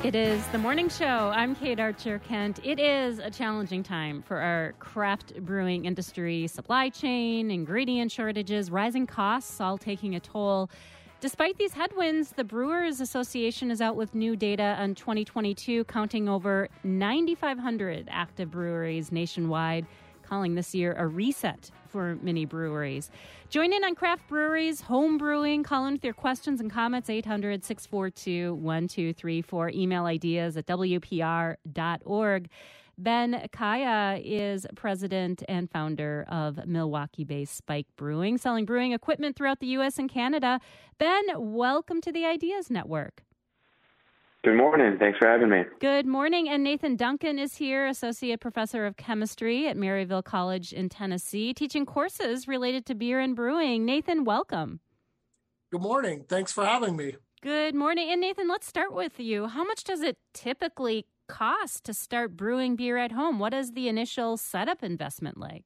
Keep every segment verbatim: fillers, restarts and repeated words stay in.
It is the morning show. I'm Kate Archer-Kent. It is a challenging time for our craft brewing industry. Supply chain, ingredient shortages, rising costs, all taking a toll. Despite these headwinds, the Brewers Association is out with new data on twenty twenty-two, counting over nine thousand five hundred active breweries nationwide, calling this year a reset for many breweries. Join in on craft breweries, home brewing. Call in with your questions and comments, eight hundred, six four two, one two three four. Email ideas at w p r dot org. Ben Kaya is president and founder of Milwaukee-based Spike Brewing, selling brewing equipment throughout the U S and Canada. Ben, welcome to the Ideas Network. Good morning. Thanks for having me. Good morning. And Nathan Duncan is here, Associate Professor of Chemistry at Maryville College in Tennessee, teaching courses related to beer and brewing. Nathan, welcome. Good morning. Thanks for having me. Good morning. And Nathan, let's start with you. How much does it typically cost to start brewing beer at home? What is the initial setup investment like?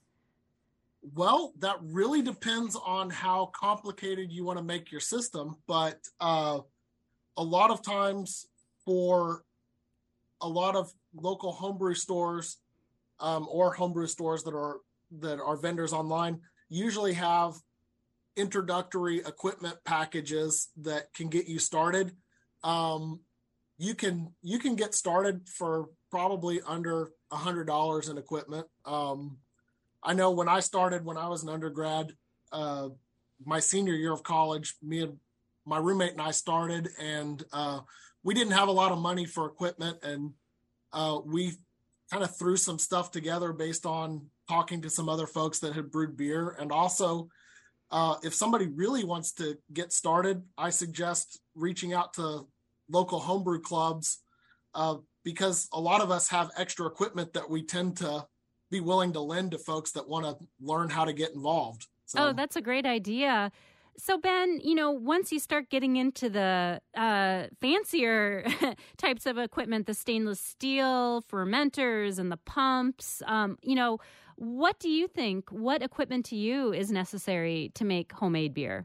Well, that really depends on how complicated you want to make your system, but uh, a lot of times for a lot of local homebrew stores um, or homebrew stores that are that are vendors online usually have introductory equipment packages that can get you started. Um, you can you can get started for probably under a hundred dollars in equipment. Um, I know when I started when I was an undergrad, uh, my senior year of college, me and my roommate and I started, and uh, we didn't have a lot of money for equipment, and uh, we kind of threw some stuff together based on talking to some other folks that had brewed beer. And also, uh, if somebody really wants to get started, I suggest reaching out to local homebrew clubs uh, because a lot of us have extra equipment that we tend to be willing to lend to folks that want to learn how to get involved. So. Oh, that's a great idea. So, Ben, you know, once you start getting into the uh, fancier types of equipment, the stainless steel fermenters and the pumps, um, you know, what do you think, what equipment to you is necessary to make homemade beer?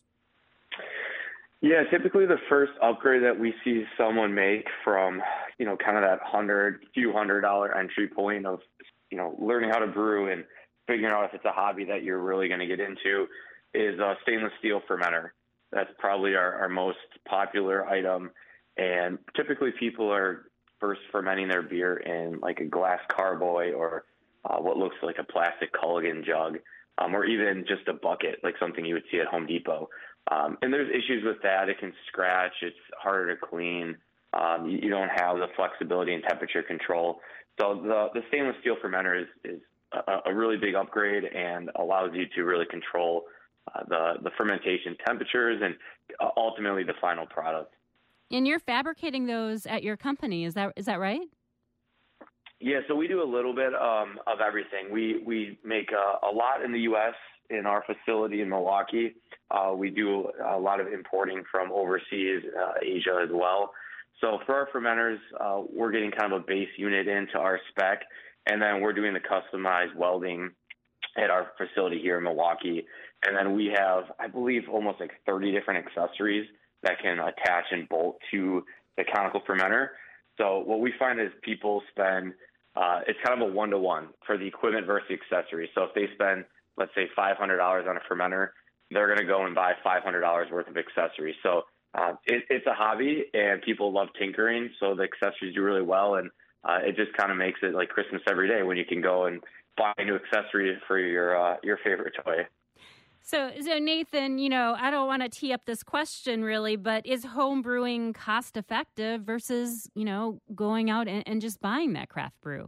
Yeah, typically the first upgrade that we see someone make from, you know, kind of that hundred, few hundred dollar entry point of, you know, learning how to brew and figuring out if it's a hobby that you're really going to get into is a stainless steel fermenter. That's probably our, our most popular item. And typically people are first fermenting their beer in like a glass carboy or uh, what looks like a plastic Culligan jug, um, or even just a bucket, like something you would see at Home Depot. Um, and there's issues with that. It can scratch. It's harder to clean. Um, you, you don't have the flexibility and temperature control. So the, the stainless steel fermenter is, is a, a really big upgrade and allows you to really control Uh, the, the fermentation temperatures and uh, ultimately the final product. And you're fabricating those at your company, is that is that right? Yeah, so we do a little bit um, of everything. We we make a, a lot in the U S in our facility in Milwaukee. Uh, we do a lot of importing from overseas, uh, Asia as well. So for our fermenters, uh, we're getting kind of a base unit into our spec, and then we're doing the customized welding at our facility here in Milwaukee. And then we have, I believe, almost like thirty different accessories that can attach and bolt to the conical fermenter. So what we find is people spend, uh, it's kind of a one-to-one for the equipment versus the accessories. So if they spend, let's say, five hundred dollars on a fermenter, they're going to go and buy five hundred dollars worth of accessories. So uh, it, it's a hobby, and people love tinkering, so the accessories do really well. And uh, it just kind of makes it like Christmas every day when you can go and buy a new accessory for your uh, your favorite toy. So, so Nathan, you know, I don't want to tee up this question really, but is home brewing cost effective versus, you know, going out and, and just buying that craft brew?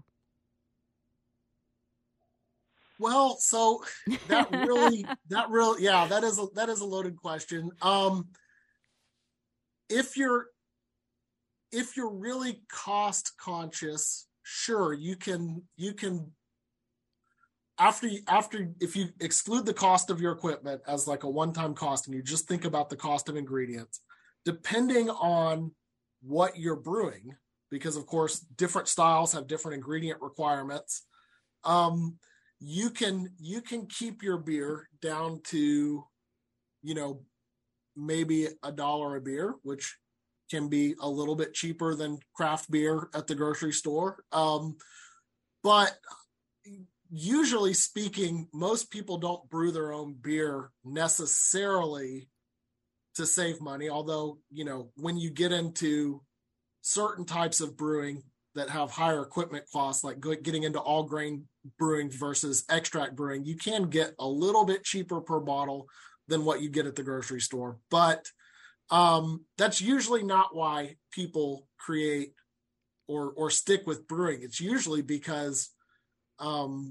Well, so that really, that really, yeah, that is a, that is a loaded question. Um, if you're, if you're really cost conscious, sure, you can, you can, after, after, if you exclude the cost of your equipment as like a one-time cost, and you just think about the cost of ingredients, depending on what you're brewing, because of course, different styles have different ingredient requirements. Um, you can, you can keep your beer down to, you know, maybe a dollar a beer, which can be a little bit cheaper than craft beer at the grocery store. Um, but usually speaking, most people don't brew their own beer necessarily to save money. Although, you know, when you get into certain types of brewing that have higher equipment costs, like getting into all grain brewing versus extract brewing, you can get a little bit cheaper per bottle than what you get at the grocery store. But um, that's usually not why people create or or stick with brewing. It's usually because um,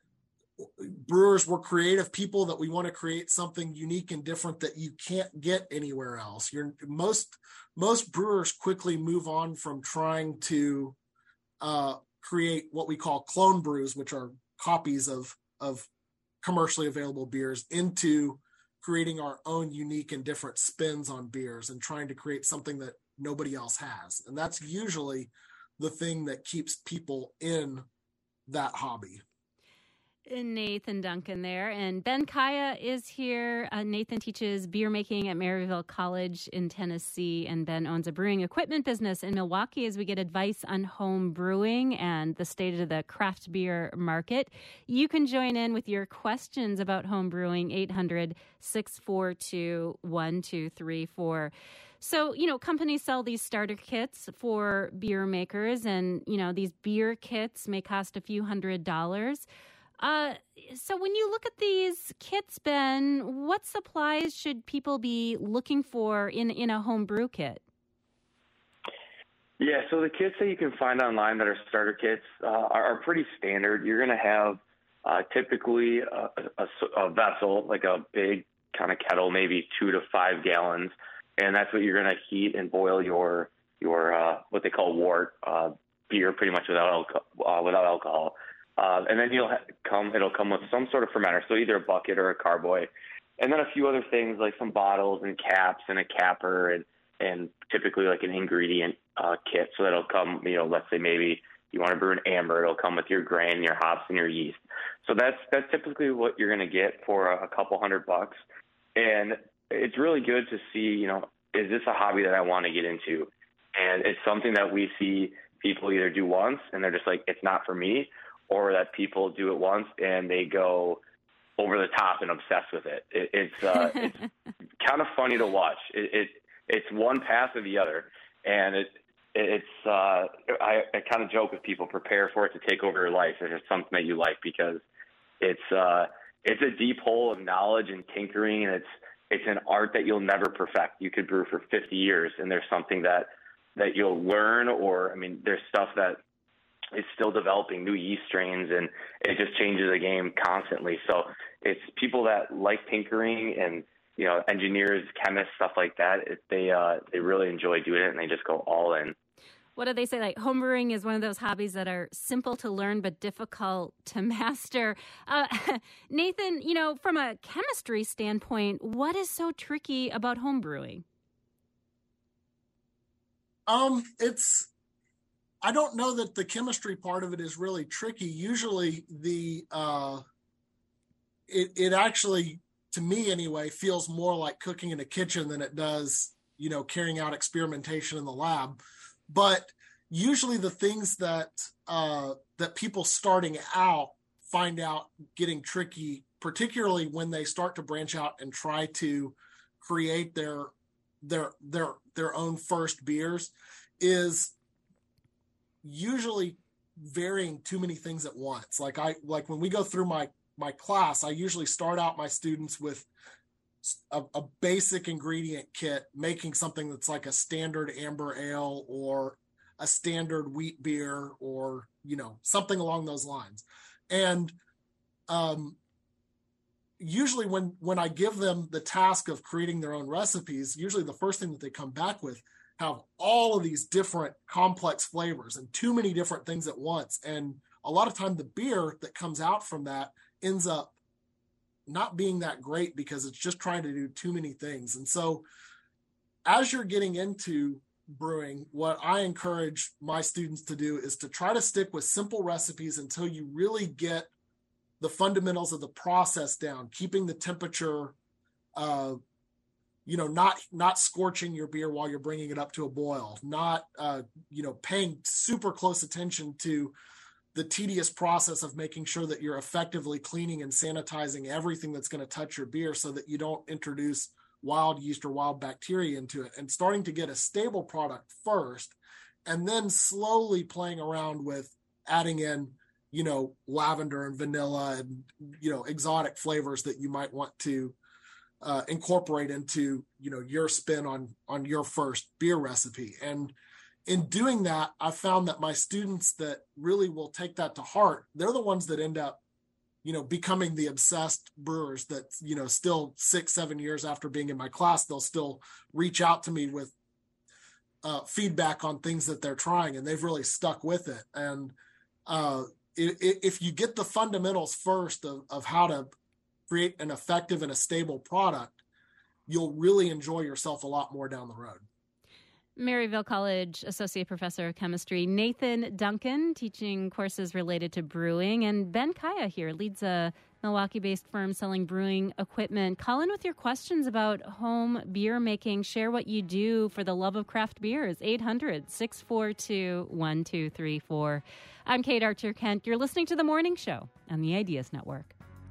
brewers were creative people that we want to create something unique and different that you can't get anywhere else. You're most most brewers quickly move on from trying to uh, create what we call clone brews, which are copies of of commercially available beers, into creating our own unique and different spins on beers and trying to create something that nobody else has. And that's usually the thing that keeps people in that hobby. Nathan Duncan there. And Ben Kaya is here. Uh, Nathan teaches beer making at Maryville College in Tennessee, and Ben owns a brewing equipment business in Milwaukee as we get advice on home brewing and the state of the craft beer market. You can join in with your questions about home brewing, eight hundred, six four two, one two three four. So, you know, companies sell these starter kits for beer makers, and, you know, these beer kits may cost a few hundred dollars. Uh, so when you look at these kits, Ben, what supplies should people be looking for in, in a home brew kit? Yeah, so the kits that you can find online that are starter kits uh, are, are pretty standard. You're going to have uh, typically a, a, a vessel, like a big kind of kettle, maybe two to five gallons, and that's what you're going to heat and boil your your uh, what they call wort uh, beer, pretty much without alcohol, uh, without alcohol. Uh, and then you'll ha- come, it'll come with some sort of fermenter, so either a bucket or a carboy, and then a few other things like some bottles and caps and a capper and, and typically like an ingredient uh, kit. So that'll come, you know, let's say maybe you want to brew an amber, it'll come with your grain, your hops, and your yeast. So that's that's typically what you're going to get for a, a couple hundred bucks. And it's really good to see, you know, is this a hobby that I want to get into? And it's something that we see people either do once and they're just like, it's not for me, or that people do it once and they go over the top and obsessed with it. it it's uh, it's kind of funny to watch. It, it it's one path or the other, and it it's uh, I, I kind of joke with people: prepare for it to take over your life if it's something that you like, because it's uh, it's a deep hole of knowledge and tinkering, and it's it's an art that you'll never perfect. You could brew for fifty years, and there's something that that you'll learn, or I mean, there's stuff that is still developing, new yeast strains, and it just changes the game constantly. So it's people that like tinkering and, you know, engineers, chemists, stuff like that. It, they uh, they really enjoy doing it, and they just go all in. What do they say? Like, homebrewing is one of those hobbies that are simple to learn but difficult to master. Uh, Nathan, you know, from a chemistry standpoint, what is so tricky about homebrewing? Um, it's. I don't know that the chemistry part of it is really tricky. Usually the, uh, it, it actually, to me anyway, feels more like cooking in a kitchen than it does, you know, carrying out experimentation in the lab. But usually the things that, uh, that people starting out find out getting tricky, particularly when they start to branch out and try to create their, their, their, their own first beers, is usually varying too many things at once. Like I, like when we go through my, my class, I usually start out my students with a, a basic ingredient kit, making something that's like a standard amber ale or a standard wheat beer, or, you know, something along those lines. And, um, usually when, when I give them the task of creating their own recipes, usually the first thing that they come back with have all of these different complex flavors and too many different things at once. And a lot of time the beer that comes out from that ends up not being that great because it's just trying to do too many things. And so as you're getting into brewing, what I encourage my students to do is to try to stick with simple recipes until you really get the fundamentals of the process down, keeping the temperature uh, you know, not not scorching your beer while you're bringing it up to a boil, not, uh, you know, paying super close attention to the tedious process of making sure that you're effectively cleaning and sanitizing everything that's going to touch your beer so that you don't introduce wild yeast or wild bacteria into it, and starting to get a stable product first, and then slowly playing around with adding in, you know, lavender and vanilla and, you know, exotic flavors that you might want to uh, incorporate into, you know, your spin on, on your first beer recipe. And in doing that, I found that my students that really will take that to heart, they're the ones that end up, you know, becoming the obsessed brewers that, you know, still six, seven years after being in my class, they'll still reach out to me with uh, feedback on things that they're trying, and they've really stuck with it. And uh, if you get the fundamentals first of, of how to create an effective and a stable product, you'll really enjoy yourself a lot more down the road. Maryville College Associate Professor of Chemistry Nathan Duncan, teaching courses related to brewing, and Ben Kaya here leads a Milwaukee-based firm selling brewing equipment. Call in with your questions about home beer making. Share what you do for the love of craft beers. eight hundred, six four two, one two three four. I'm Kate Archer-Kent. You're listening to The Morning Show on the Ideas Network.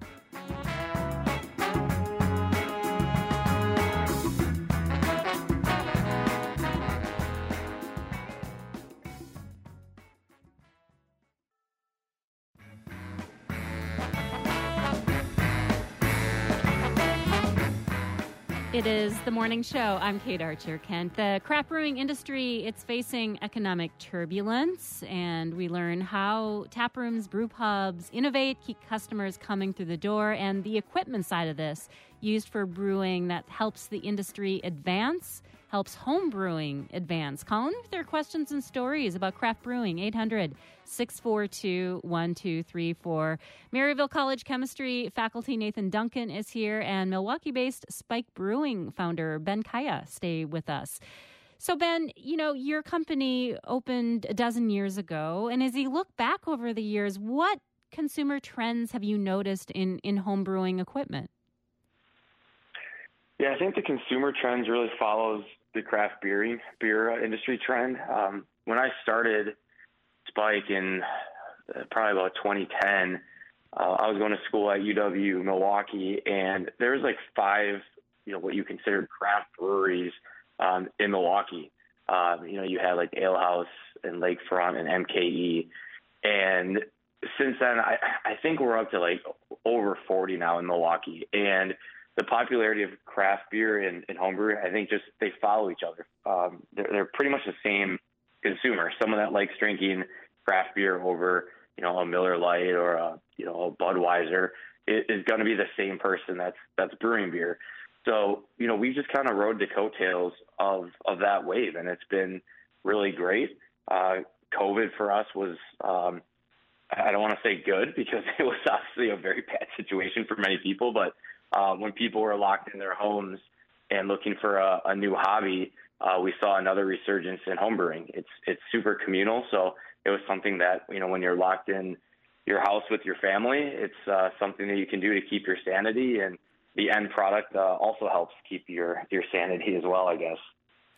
It is The Morning Show. I'm Kate Archer-Kent. The craft brewing industry, it's facing economic turbulence, and we learn how tap rooms, brew pubs innovate, keep customers coming through the door, and the equipment side of this used for brewing that helps the industry advance, helps home brewing advance. Call in with their questions and stories about craft brewing, eight hundred, six four two, one two three four. Maryville College Chemistry faculty Nathan Duncan is here, and Milwaukee-based Spike Brewing founder Ben Kaya stay with us. So, Ben, you know, your company opened a dozen years ago, and as you look back over the years, what consumer trends have you noticed in, in home brewing equipment? Yeah, I think the consumer trends really follows the craft beer beer industry trend. Um, when I started Spike in uh, probably about twenty ten, uh, I was going to school at U W Milwaukee, and there was like five, you know, what you considered craft breweries um, in Milwaukee. Uh, you know, you had like Ale House and Lakefront and M K E, and since then, I, I think we're up to like over forty now in Milwaukee, and the popularity of craft beer and, and homebrew, I think just they follow each other. Um, they're, they're pretty much the same consumer. Someone that likes drinking craft beer over, you know, a Miller Lite or a, you know, a Budweiser is, is going to be the same person that's that's brewing beer. So, you know, we just kind of rode the coattails of of that wave, and it's been really great. Uh, COVID for us was, um, I don't want to say good, because it was obviously a very bad situation for many people, but Uh, when people were locked in their homes and looking for a, a new hobby, uh, we saw another resurgence in homebrewing. It's it's super communal, so it was something that, you know, when you're locked in your house with your family, it's uh, something that you can do to keep your sanity, and the end product uh, also helps keep your, your sanity as well, I guess.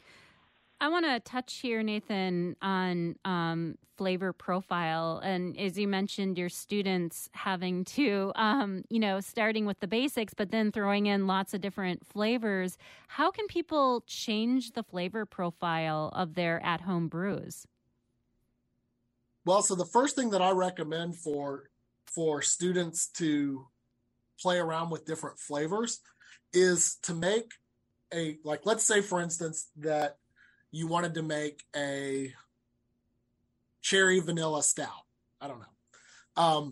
I want to touch here, Nathan, on um, flavor profile. And as you mentioned, your students having to, um, you know, starting with the basics, but then throwing in lots of different flavors. How can people change the flavor profile of their at-home brews? Well, so the first thing that I recommend for for students to play around with different flavors is to make a, like, let's say, for instance, that you wanted to make a cherry vanilla stout. I don't know. Um,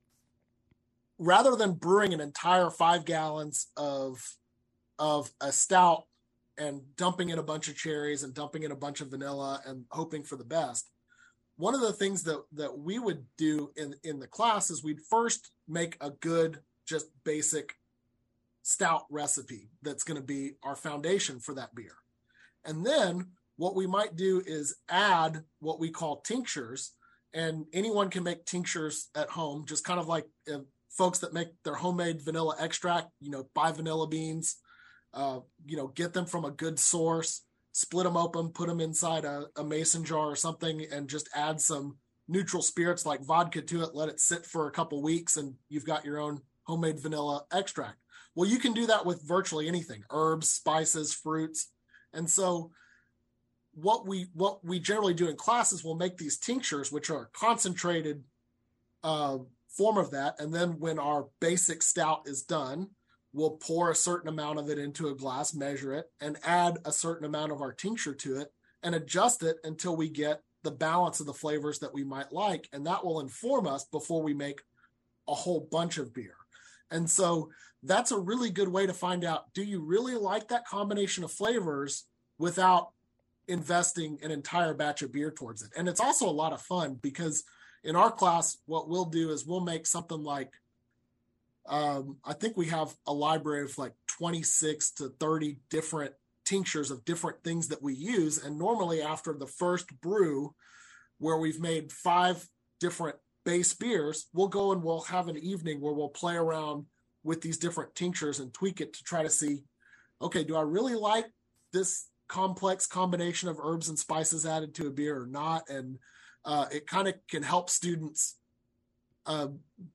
rather than brewing an entire five gallons of, of a stout and dumping in a bunch of cherries and dumping in a bunch of vanilla and hoping for the best, one of the things that, that we would do in, in the class is we'd first make a good, just basic stout recipe that's going to be our foundation for that beer. And then what we might do is add what we call tinctures, and anyone can make tinctures at home, just kind of like uh, folks that make their homemade vanilla extract, you know, buy vanilla beans, uh, you know, get them from a good source, split them open, put them inside a, a mason jar or something, and just add some neutral spirits like vodka to it, let it sit for a couple weeks, and you've got your own homemade vanilla extract. Well, you can do that with virtually anything, herbs, spices, fruits. And so what we what we generally do in class is we'll make these tinctures, which are a concentrated uh, form of that. And then when our basic stout is done, we'll pour a certain amount of it into a glass, measure it, and add a certain amount of our tincture to it and adjust it until we get the balance of the flavors that we might like. And that will inform us before we make a whole bunch of beer. And so that's a really good way to find out, do you really like that combination of flavors without investing an entire batch of beer towards it? And it's also a lot of fun because in our class, what we'll do is we'll make something like, um, I think we have a library of like twenty-six to thirty different tinctures of different things that we use. And normally after the first brew, where we've made five different base beers, we'll go and we'll have an evening where we'll play around with these different tinctures and tweak it to try to see, okay, do I really like this complex combination of herbs and spices added to a beer or not? And uh, it kind of can help students uh,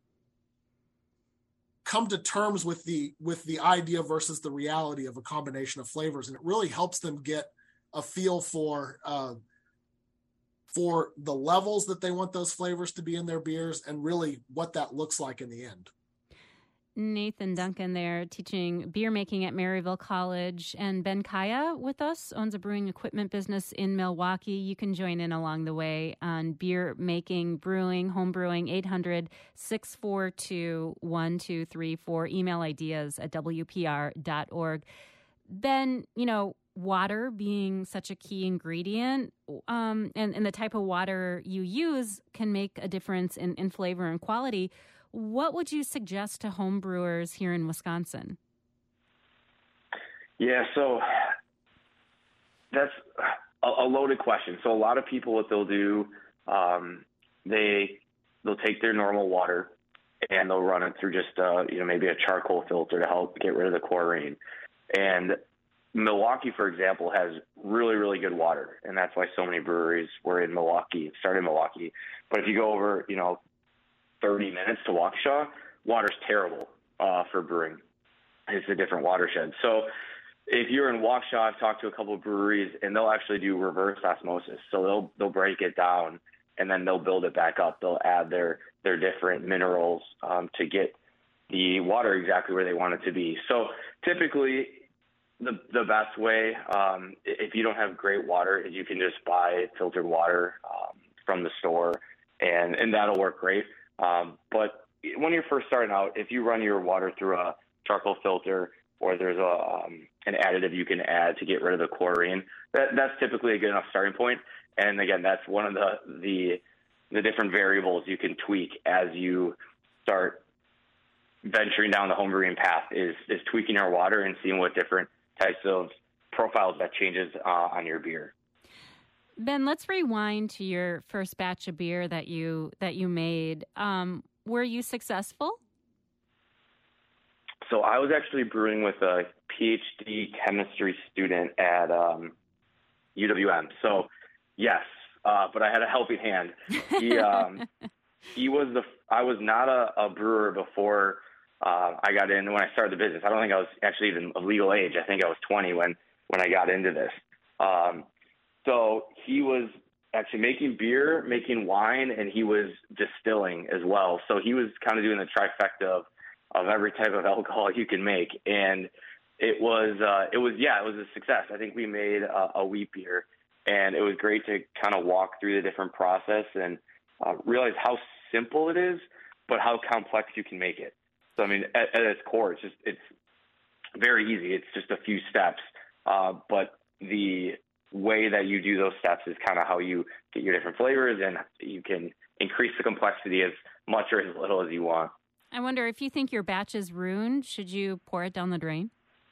come to terms with the with the idea versus the reality of a combination of flavors, and it really helps them get a feel for uh, for the levels that they want those flavors to be in their beers, and really what that looks like in the end. Nathan Duncan there teaching beer making at Maryville College, and Ben Kaya with us, owns a brewing equipment business in Milwaukee. You can join in along the way on beer making, brewing, home brewing, eight hundred, six four two, one two three four, email ideas at w p r dot org. Ben, you know, water being such a key ingredient, um, and, and the type of water you use can make a difference in, in flavor and quality. What would you suggest to home brewers here in Wisconsin? Yeah, so that's a, a loaded question. So a lot of people, what they'll do, um, they they'll take their normal water and they'll run it through just uh, you know maybe a charcoal filter to help get rid of the chlorine. And Milwaukee, for example, has really, really good water, and that's why so many breweries were in Milwaukee, started in Milwaukee. But if you go over, you know, thirty minutes to Waukesha, water's terrible uh, for brewing. It's a different watershed. So if you're in Waukesha, I've talked to a couple of breweries, and they'll actually do reverse osmosis. So they'll they'll break it down, and then they'll build it back up. They'll add their their different minerals um, to get the water exactly where they want it to be. So typically, the the best way, um, if you don't have great water, is you can just buy filtered water um, from the store, and, and that'll work great. Um, but when you're first starting out, if you run your water through a charcoal filter, or there's a um, an additive you can add to get rid of the chlorine, that, that's typically a good enough starting point. And again, that's one of the, the the different variables you can tweak as you start venturing down the homebrewing path, is is tweaking your water and seeing what different types of profiles that changes uh, on your beer. Ben, let's rewind to your first batch of beer that you that you made. Um, were you successful? So I was actually brewing with a PhD chemistry student at um, U W M. So yes, uh, but I had a helping hand. He um, he was the I was not a, a brewer before uh, I got in. When I started the business, I don't think I was actually even of legal age. I think I was twenty when when I got into this. Um, so he was actually making beer, making wine, and he was distilling as well. So he was kind of doing the trifecta of of every type of alcohol you can make. And it was, uh, it was, yeah, it was a success. I think we made a, a wheat beer, and it was great to kind of walk through the different process and uh, realize how simple it is, but how complex you can make it. So, I mean, at, at its core, it's just, it's very easy. It's just a few steps. Uh, but the way that you do those steps is kind of how you get your different flavors, and you can increase the complexity as much or as little as you want. I wonder, if you think your batch is ruined, should you pour it down the drain?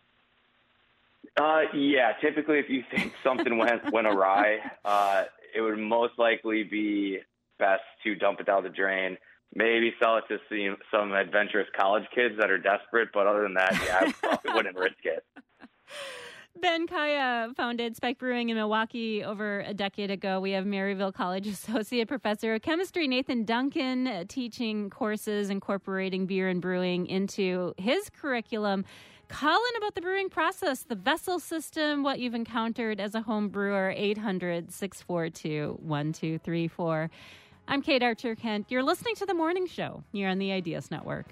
Uh, yeah, typically if you think something went went awry, uh, it would most likely be best to dump it down the drain. Maybe sell it to some, some adventurous college kids that are desperate, but other than that, yeah, I probably wouldn't risk it. Ben Kaya founded Spike Brewing in Milwaukee over a decade ago. We have Maryville College Associate Professor of Chemistry Nathan Duncan uh, teaching courses incorporating beer and brewing into his curriculum. Call in about the brewing process, the vessel system, what you've encountered as a home brewer, eight hundred, six four two, one two three four. I'm Kate Archer-Kent. You're listening to The Morning Show here on the Ideas Network.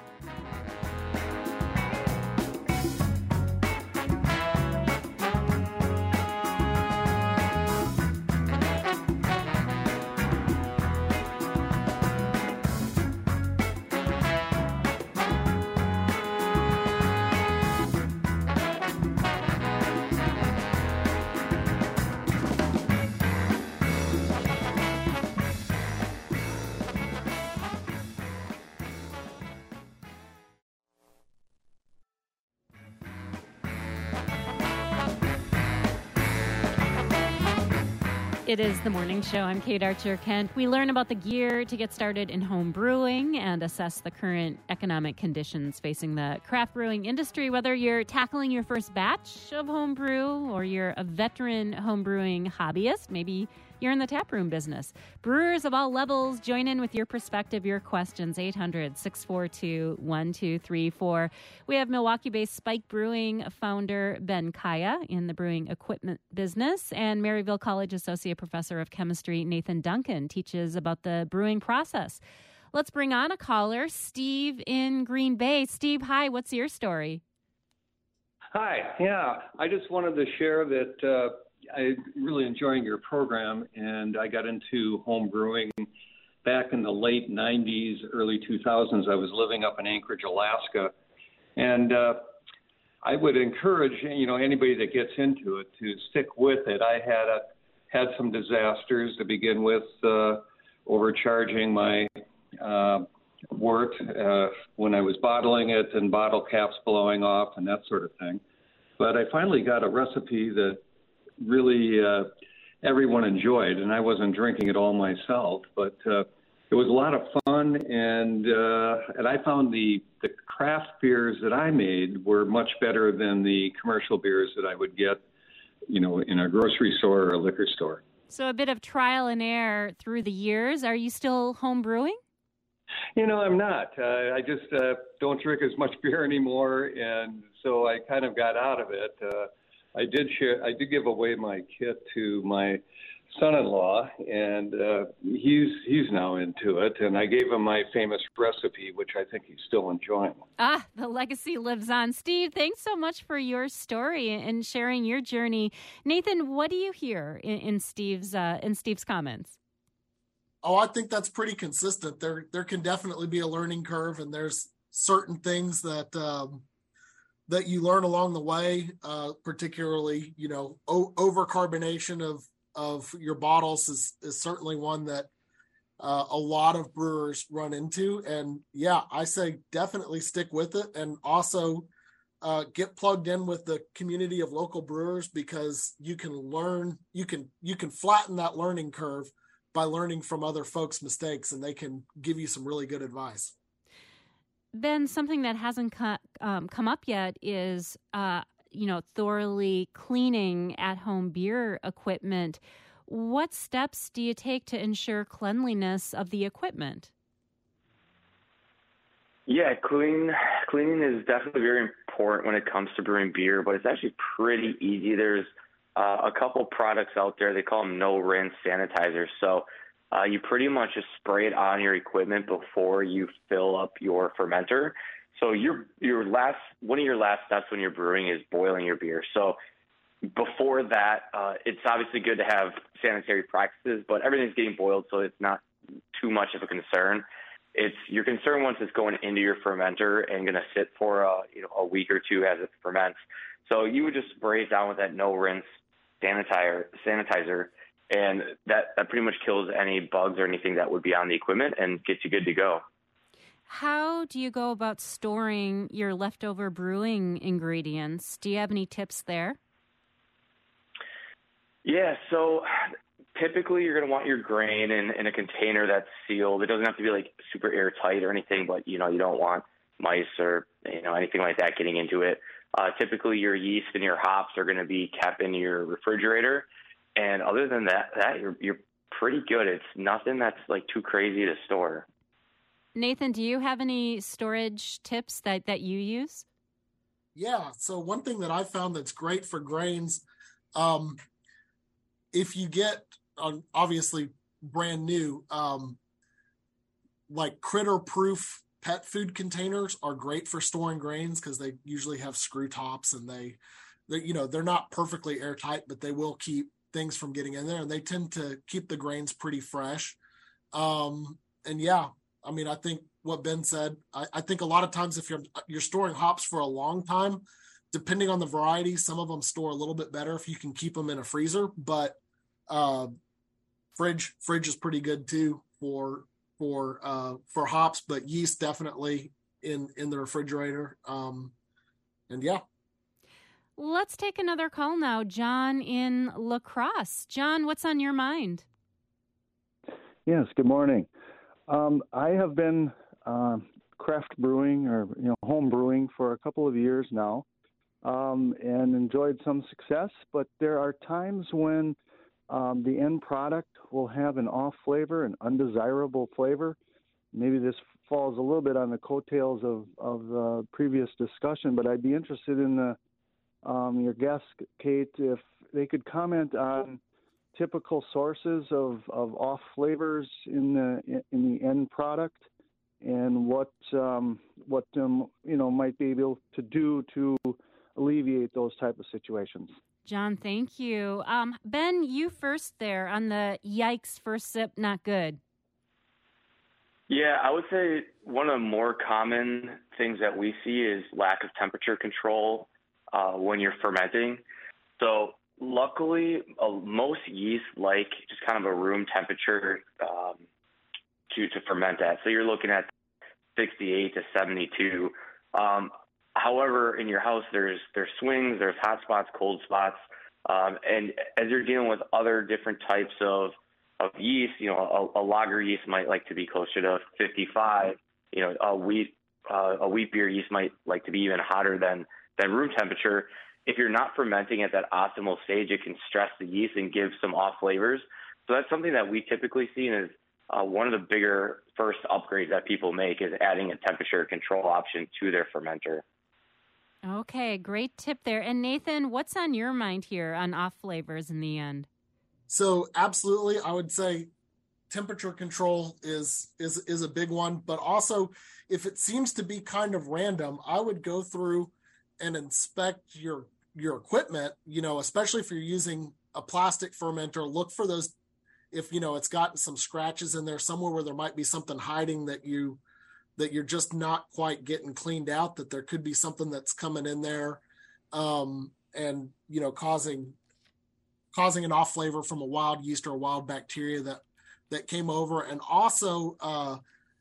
It is The Morning Show. I'm Kate Archer-Kent. We learn about the gear to get started in home brewing and assess the current economic conditions facing the craft brewing industry. Whether you're tackling your first batch of home brew or you're a veteran home brewing hobbyist, maybe you're in the taproom business. Brewers of all levels, join in with your perspective, your questions, eight hundred, six four two, one two three four. We have Milwaukee-based Spike Brewing founder Ben Kaya in the brewing equipment business, and Maryville College Associate Professor of Chemistry Nathan Duncan teaches about the brewing process. Let's bring on a caller, Steve in Green Bay. Steve, hi, what's your story? Hi, yeah, I just wanted to share that uh, I'm really enjoying your program, and I got into home brewing back in the late nineties, early two thousands. I was living up in Anchorage, Alaska, and uh, I would encourage, you know, anybody that gets into it to stick with it. I had a, had some disasters to begin with, uh, overcharging my uh, wort uh, when I was bottling it, and bottle caps blowing off and that sort of thing. But I finally got a recipe that really uh, everyone enjoyed, and I wasn't drinking it all myself, but uh, it was a lot of fun, and uh, and I found the, the craft beers that I made were much better than the commercial beers that I would get, you know, in a grocery store or a liquor store. So a bit of trial and error through the years. Are you still home brewing? You know, I'm not. Uh, I just uh, don't drink as much beer anymore, and so I kind of got out of it. Uh, I did share. I did give away my kit to my son-in-law, and uh, he's he's now into it. And I gave him my famous recipe, which I think he's still enjoying. Ah, the legacy lives on. Steve, thanks so much for your story and sharing your journey. Nathan, what do you hear in, in Steve's uh, in Steve's comments? Oh, I think that's pretty consistent. There, there can definitely be a learning curve, and there's certain things that um, that you learn along the way. Uh, particularly, you know, o- over carbonation of of your bottles is is certainly one that uh, a lot of brewers run into. And yeah, I say definitely stick with it, and also uh, get plugged in with the community of local brewers, because you can learn, you can you can flatten that learning curve by learning from other folks' mistakes, and they can give you some really good advice. Ben, something that hasn't co- um, come up yet is, uh, you know, thoroughly cleaning at-home beer equipment. What steps do you take to ensure cleanliness of the equipment? Yeah, clean, cleaning is definitely very important when it comes to brewing beer, but it's actually pretty easy. There's Uh, a couple products out there, they call them no-rinse sanitizers. So uh, you pretty much just spray it on your equipment before you fill up your fermenter. So your your last one of your last steps when you're brewing is boiling your beer. So before that, uh, it's obviously good to have sanitary practices, but everything's getting boiled, so it's not too much of a concern. It's your concern once it's going into your fermenter and going to sit for uh, you know a week or two as it ferments. So you would just spray it down with that no-rinse sanitizer, sanitizer, and that, that pretty much kills any bugs or anything that would be on the equipment and gets you good to go. How do you go about storing your leftover brewing ingredients? Do you have any tips there? Yeah, so typically you're going to want your grain in, in a container that's sealed. It doesn't have to be like super airtight or anything, but you know, you don't want mice or you know anything like that getting into it. Uh, typically, your yeast and your hops are going to be kept in your refrigerator, and other than that, that you're you're pretty good. It's nothing that's like too crazy to store. Nathan, do you have any storage tips that, that you use? Yeah. So one thing that I found that's great for grains, um, if you get um, obviously brand new, um, like critter-proof pet food containers are great for storing grains because they usually have screw tops and they, they, you know, they're not perfectly airtight, but they will keep things from getting in there, and they tend to keep the grains pretty fresh. Um, and yeah, I mean, I think what Ben said, I, I think a lot of times if you're you're storing hops for a long time, depending on the variety, some of them store a little bit better if you can keep them in a freezer, but uh, fridge fridge is pretty good too for for uh, for hops, but yeast definitely in in the refrigerator. Um, and yeah. Let's take another call now. John in La Crosse. John, what's on your mind? Yes, good morning. Um, I have been uh, craft brewing or you know home brewing for a couple of years now, um, and enjoyed some success. But there are times when um, the end product will have an off flavor, an undesirable flavor. Maybe this falls a little bit on the coattails of of the previous discussion, but I'd be interested in the um, your guest, Kate, if they could comment on typical sources of, of off flavors in the in the end product, and what um, what um, you know might be able to do to alleviate those type of situations. John, thank you. Um, Ben, you first there on the yikes, first sip, not good. Yeah, I would say one of the more common things that we see is lack of temperature control uh, when you're fermenting. So luckily, uh, most yeast like just kind of a room temperature um, to, to ferment at. So you're looking at sixty-eight to seventy-two. Um, however, in your house, there's there's swings, there's hot spots, cold spots. Um, and as you're dealing with other different types of, of yeast, you know, a, a lager yeast might like to be closer to fifty-five. You know, a wheat uh, a wheat beer yeast might like to be even hotter than, than room temperature. If you're not fermenting at that optimal stage, it can stress the yeast and give some off flavors. So that's something that we typically see, and is uh, one of the bigger first upgrades that people make is adding a temperature control option to their fermenter. Okay, great tip there. And Nathan, what's on your mind here on off flavors in the end? So absolutely, I would say temperature control is is is a big one. But also, if it seems to be kind of random, I would go through and inspect your your equipment, you know, especially if you're using a plastic fermenter. Look for those, if, you know, it's got some scratches in there somewhere where there might be something hiding that you, that you're just not quite getting cleaned out, that there could be something that's coming in there um, and, you know, causing, causing an off flavor from a wild yeast or a wild bacteria that, that came over. And also uh,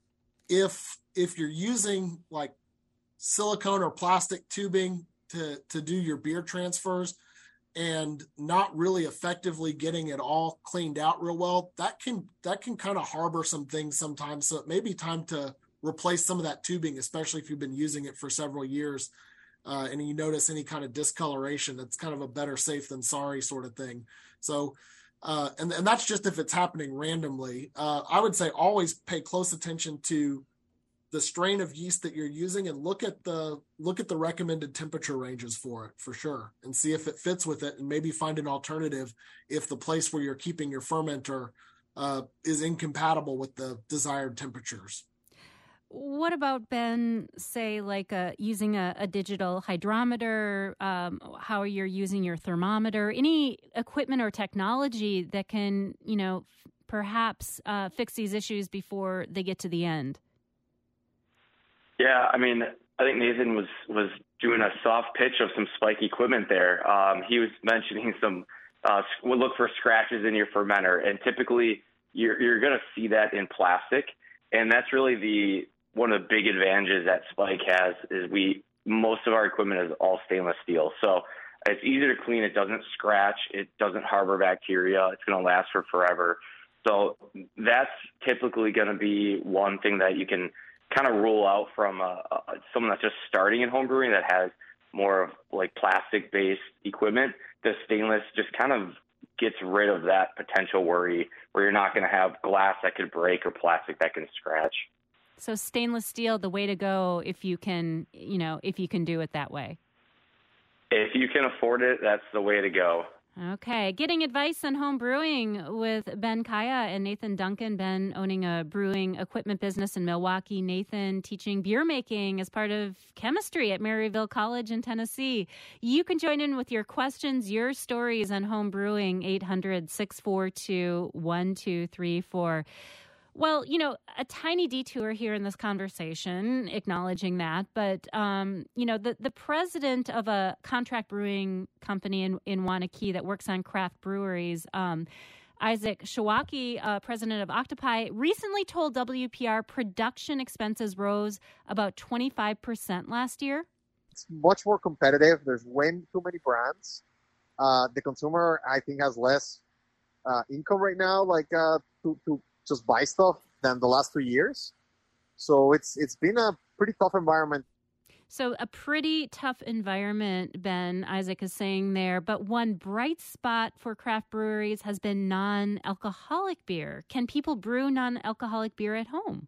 if, if you're using like silicone or plastic tubing to, to do your beer transfers and not really effectively getting it all cleaned out real well, that can, that can kind of harbor some things sometimes. So it may be time to replace some of that tubing, especially if you've been using it for several years uh, and you notice any kind of discoloration. It's kind of a better safe than sorry sort of thing. So, uh, and, and that's just if it's happening randomly. Uh, I would say always pay close attention to the strain of yeast that you're using and look at the look at the recommended temperature ranges for it for sure, and see if it fits with it, and maybe find an alternative if the place where you're keeping your fermenter uh, is incompatible with the desired temperatures. What about, Ben, say like a, using a, a digital hydrometer, um, how you're using your thermometer, any equipment or technology that can, you know, f- perhaps uh, fix these issues before they get to the end? Yeah, I mean, I think Nathan was, was doing a soft pitch of some spike equipment there. Um, he was mentioning some, uh, we'll look for scratches in your fermenter, and typically you're, you're going to see that in plastic. And that's really the, one of the big advantages that Spike has is we, most of our equipment is all stainless steel. So it's easier to clean. It doesn't scratch. It doesn't harbor bacteria. It's going to last for forever. So that's typically going to be one thing that you can kind of rule out from uh, uh, someone that's just starting in home brewing that has more of like plastic-based equipment, the stainless just kind of gets rid of that potential worry where you're not going to have glass that could break or plastic that can scratch. So stainless steel, the way to go if you can, you know, if you can do it that way. If you can afford it, that's the way to go. Okay. Getting advice on home brewing with Ben Kaya and Nathan Duncan. Ben owning a brewing equipment business in Milwaukee. Nathan teaching beer making as part of chemistry at Maryville College in Tennessee. You can join in with your questions, your stories on home brewing, eight hundred, six four two, one two three four. Well, you know, a tiny detour here in this conversation, acknowledging that. But, um, you know, the, the president of a contract brewing company in, in Waunakee that works on craft breweries, um, Isaac Shawaki, uh, president of Octopi, recently told W P R production expenses rose about twenty-five percent last year. It's much more competitive. There's way too many brands. Uh, the consumer, I think, has less uh, income right now, like uh, to, to just buy stuff than the last two years. So it's it's been a pretty tough environment. So a pretty tough environment, Ben, Isaac is saying there. But one bright spot for craft breweries has been non-alcoholic beer. Can people brew non-alcoholic beer at home?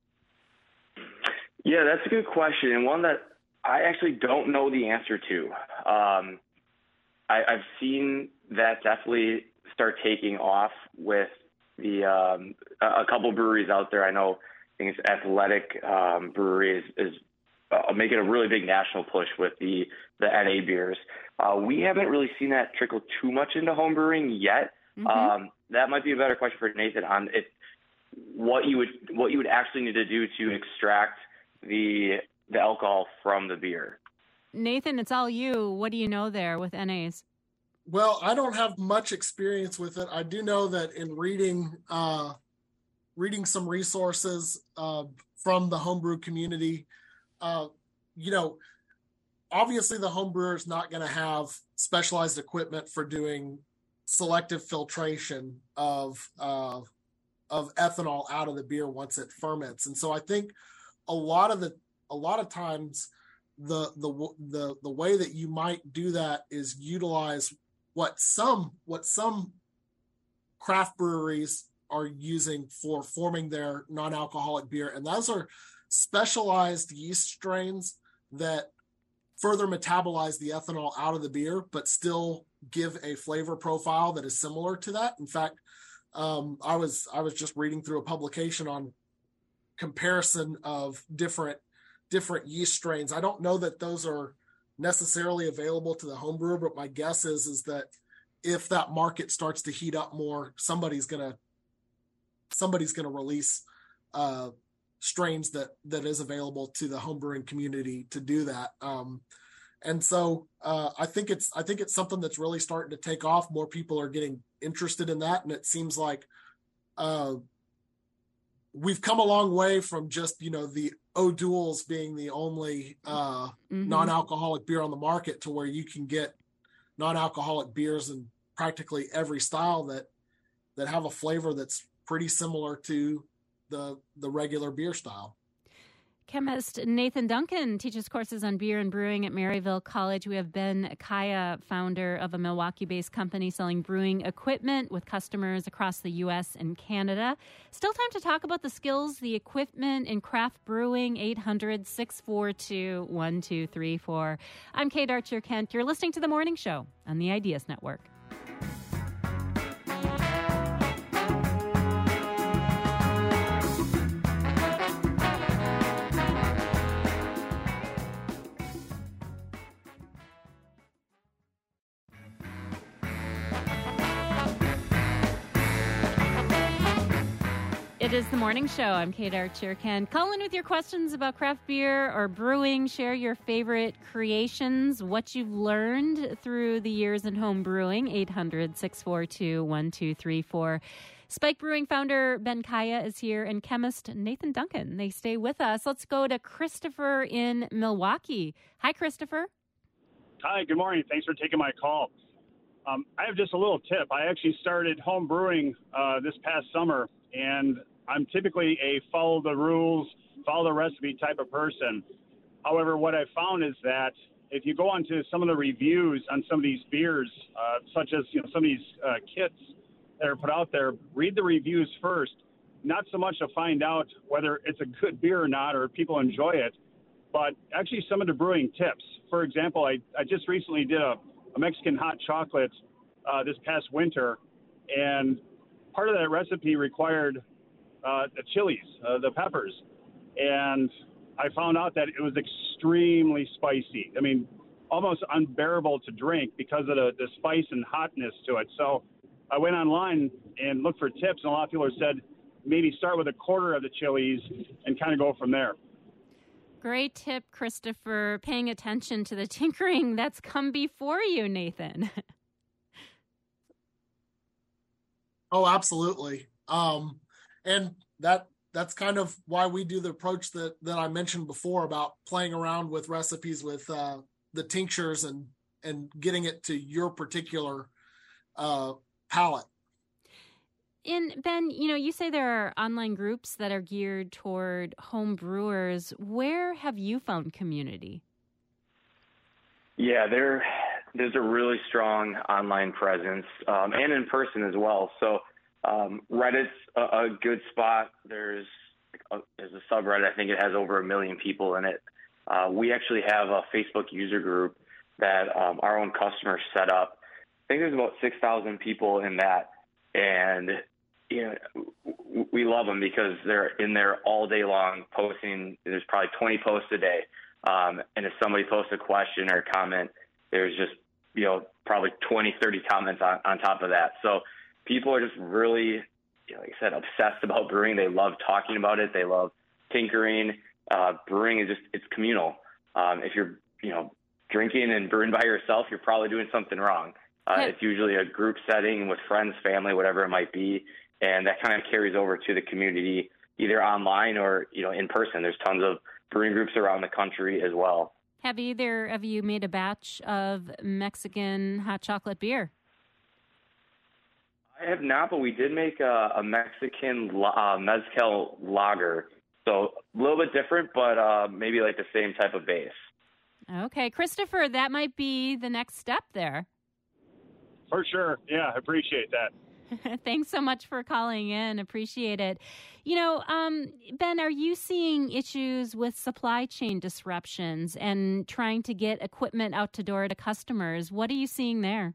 Yeah, that's a good question, and one that I actually don't know the answer to. Um, I, I've seen that definitely start taking off with the um, a couple breweries out there. I know I think it's Athletic um, Brewery is, is uh, making a really big national push with the the N A beers. Uh, we haven't really seen that trickle too much into home brewing yet. Mm-hmm. Um, that might be a better question for Nathan on it. What you would what you would actually need to do to extract the the alcohol from the beer. Nathan, it's all you. What do you know there with N As? Well, I don't have much experience with it. I do know that in reading uh, reading some resources uh, from the homebrew community, uh, you know, obviously the homebrewer is not going to have specialized equipment for doing selective filtration of uh, of ethanol out of the beer once it ferments. And so I think a lot of the a lot of times the the the the way that you might do that is utilize what some what some craft breweries are using for forming their non-alcoholic beer, and those are specialized yeast strains that further metabolize the ethanol out of the beer, but still give a flavor profile that is similar to that. In fact, um, I was I was just reading through a publication on comparison of different different yeast strains. I don't know that those are necessarily available to the home brewer, but my guess is is that if that market starts to heat up more, somebody's gonna somebody's gonna release uh, strains that that is available to the home brewing community to do that. Um, and so uh, I think it's I think it's something that's really starting to take off. More people are getting interested in that, and it seems like uh, we've come a long way from just, you know, the O'Doul's being the only uh, mm-hmm. non-alcoholic beer on the market to where you can get non-alcoholic beers in practically every style that that have a flavor that's pretty similar to the the regular beer style. Chemist Nathan Duncan teaches courses on beer and brewing at Maryville College. We have Ben Kaya, founder of a Milwaukee-based company selling brewing equipment with customers across the U S and Canada. Still time to talk about the skills, the equipment in craft brewing, eight hundred, six four two, one two three four. I'm Kate Archer-Kent. You're listening to The Morning Show on the Ideas Network. It is The Morning Show. I'm Kate Archer-Kent. Call in with your questions about craft beer or brewing. Share your favorite creations, what you've learned through the years in home brewing. eight hundred, six four two, one two three four. Spike Brewing founder Ben Kaya is here, and chemist Nathan Duncan. They stay with us. Let's go to Christopher in Milwaukee. Hi, Christopher. Hi, good morning. Thanks for taking my call. Um, I have just a little tip. I actually started home brewing uh, this past summer, and I'm typically a follow the rules, follow the recipe type of person. However, what I found is that if you go onto some of the reviews on some of these beers, uh, such as you know some of these uh, kits that are put out there, read the reviews first. Not so much to find out whether it's a good beer or not, or if people enjoy it, but actually some of the brewing tips. For example, I, I just recently did a, a Mexican hot chocolate uh, this past winter, and part of that recipe required uh, the chilies, uh, the peppers, and I found out that it was extremely spicy. I mean, almost unbearable to drink because of the, the spice and hotness to it. So I went online and looked for tips, and a lot of people have said maybe start with a quarter of the chilies and kind of go from there. Great tip, Christopher. Paying attention to the tinkering that's come before you, Nathan. Oh, absolutely. Um, and that that's kind of why we do the approach that, that I mentioned before about playing around with recipes with uh, the tinctures and, and getting it to your particular uh, palate. And Ben, you know, you say there are online groups that are geared toward home brewers. Where have you found community? Yeah, there, there's a really strong online presence um, and in person as well. So um, Reddit's a, a good spot. There's a, there's a subreddit. I think it has over a million people in it. Uh, we actually have a Facebook user group that um, our own customers set up. I think there's about six thousand people in that. And you know, we love them because they're in there all day long posting. There's probably twenty posts a day. Um, and if somebody posts a question or a comment, there's just, you know, probably twenty, thirty comments on, on top of that. So people are just really, you know, like I said, obsessed about brewing. They love talking about it. They love tinkering. Uh, brewing is just, it's communal. Um, if you're, you know, drinking and brewing by yourself, you're probably doing something wrong. Uh, Yeah. It's usually a group setting with friends, family, whatever it might be. And that kind of carries over to the community, either online or, you know, in person. There's tons of brewing groups around the country as well. Have either of you made a batch of Mexican hot chocolate beer? I have not, but we did make a, a Mexican uh, mezcal lager. So a little bit different, but uh, maybe like the same type of base. Okay. Christopher, that might be the next step there. For sure. Yeah, I appreciate that. Thanks so much for calling in. Appreciate it. You know, um, Ben, are you seeing issues with supply chain disruptions and trying to get equipment out to door to customers? What are you seeing there?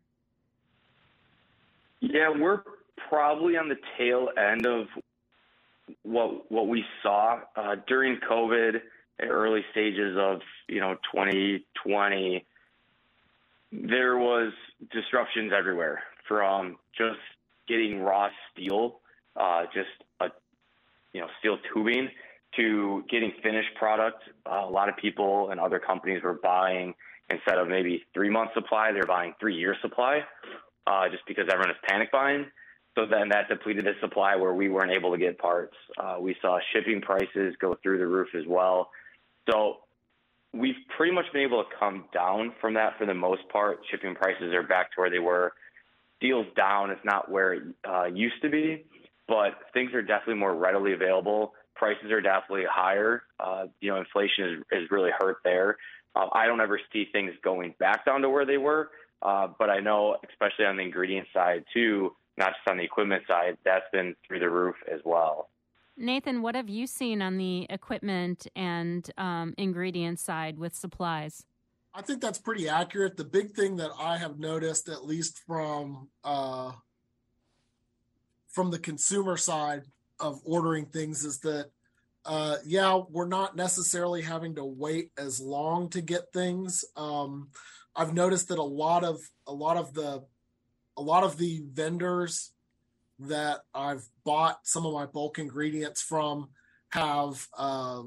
Yeah, we're probably on the tail end of what what we saw uh, during COVID, early stages of, you know, twenty twenty. There was disruptions everywhere, from just getting raw steel, uh, just a, you know, steel tubing, to getting finished product. Uh, a lot of people and other companies were buying, instead of maybe three month supply, they're buying three year supply, uh, just because everyone is panic buying. So then that depleted the supply where we weren't able to get parts. Uh, we saw shipping prices go through the roof as well. So we've pretty much been able to come down from that for the most part. Shipping prices are back to where they were. Steel's down. It's not where it uh, used to be, but things are definitely more readily available. Prices are definitely higher. Uh, you know, inflation is, is really hurt there. Uh, I don't ever see things going back down to where they were, uh, but I know, especially on the ingredient side too, not just on the equipment side, that's been through the roof as well. Nathan, what have you seen on the equipment and um, ingredient side with supplies? I think that's pretty accurate. The big thing that I have noticed, at least from uh, from the consumer side of ordering things, is that, uh, yeah, we're not necessarily having to wait as long to get things. Um, I've noticed that a lot of a lot of the a lot of the vendors that I've bought some of my bulk ingredients from have uh,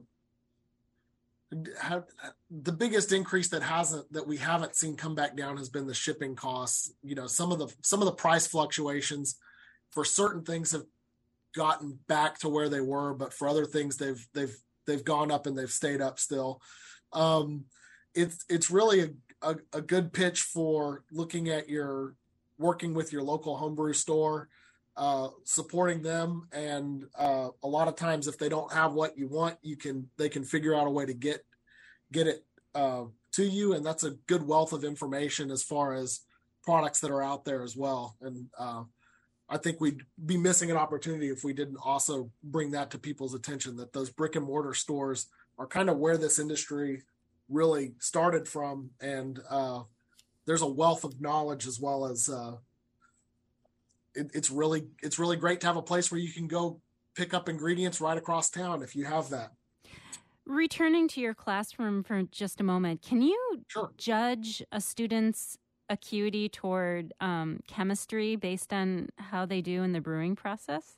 have the biggest increase that hasn't that we haven't seen come back down has been the shipping costs. You know, some of the some of the price fluctuations for certain things have gotten back to where they were, but for other things they've they've they've gone up and they've stayed up still. Um, it's it's really a, a, a good pitch for looking at your working with your local homebrew store, uh, supporting them, and uh, a lot of times if they don't have what you want, you can they can figure out a way to get get it uh, to you, and that's a good wealth of information as far as products that are out there as well. And uh, I think we'd be missing an opportunity if we didn't also bring that to people's attention, that those brick and mortar stores are kind of where this industry really started from. And uh, there's a wealth of knowledge, as well as uh, it, it's really, it's really great to have a place where you can go pick up ingredients right across town if you have that. Returning to your classroom for just a moment, can you Sure. judge a student's acuity toward um, chemistry based on how they do in the brewing process?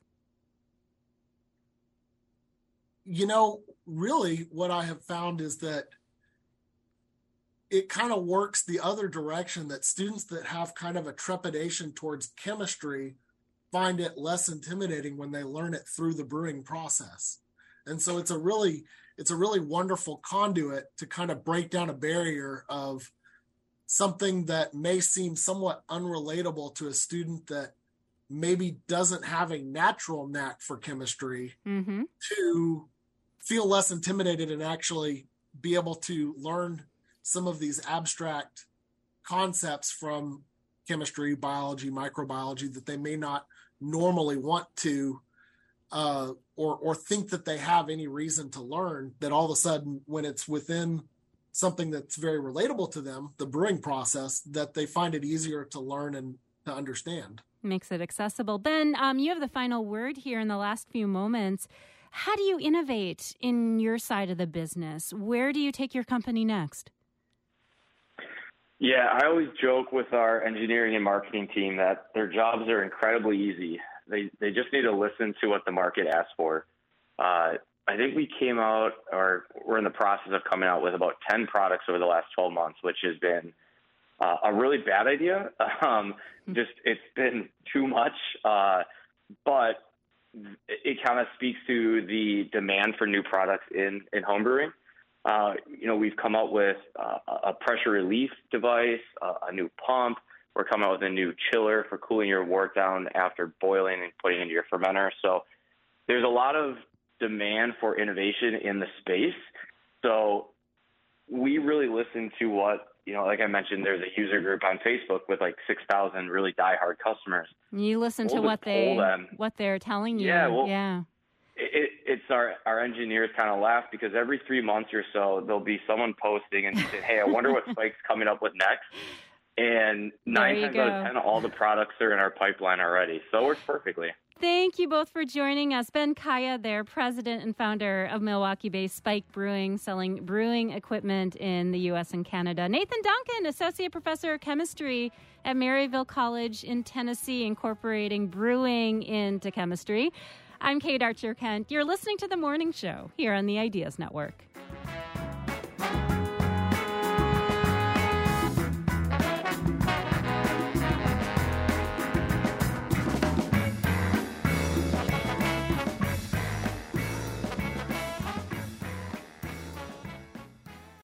You know, really what I have found is that it kind of works the other direction, that students that have kind of a trepidation towards chemistry find it less intimidating when they learn it through the brewing process. And so it's a really, it's a really wonderful conduit to kind of break down a barrier of something that may seem somewhat unrelatable to a student that maybe doesn't have a natural knack for chemistry, Mm-hmm. to feel less intimidated and actually be able to learn some of these abstract concepts from chemistry, biology, microbiology that they may not normally want to uh, or or think that they have any reason to learn, that all of a sudden when it's within something that's very relatable to them, the brewing process, that they find it easier to learn and to understand. Makes it accessible. Ben, um, you have the final word here in the last few moments. How do you innovate in your side of the business? Where do you take your company next? Yeah, I always joke with our engineering and marketing team that their jobs are incredibly easy. They they just need to listen to what the market asks for. Uh, I think we came out, or we're in the process of coming out with about ten products over the last twelve months, which has been uh, a really bad idea. Um, just it's been too much, uh, but it kind of speaks to the demand for new products in, in homebrewing. Uh, you know, we've come out with uh, a pressure relief device, uh, a new pump. We're coming out with a new chiller for cooling your wort down after boiling and putting it into your fermenter. So there's a lot of demand for innovation in the space. So we really listen to what, you know, like I mentioned, there's a user group on Facebook with like six thousand really diehard customers. You listen We'll to what just poll they them. what they're telling you. Yeah, well, yeah. It, it's our, our engineers kind of laugh because every three months or so, there'll be someone posting and saying, hey, I wonder what Spike's coming up with next. And nine There you times out go. of ten, all the products are in our pipeline already. So it works perfectly. Thank you both for joining us. Ben Kaya, their president and founder of Milwaukee-based Spike Brewing, selling brewing equipment in the U S and Canada. Nathan Duncan, associate professor of chemistry at Maryville College in Tennessee, incorporating brewing into chemistry. I'm Kate Archer-Kent. You're listening to The Morning Show here on the Ideas Network.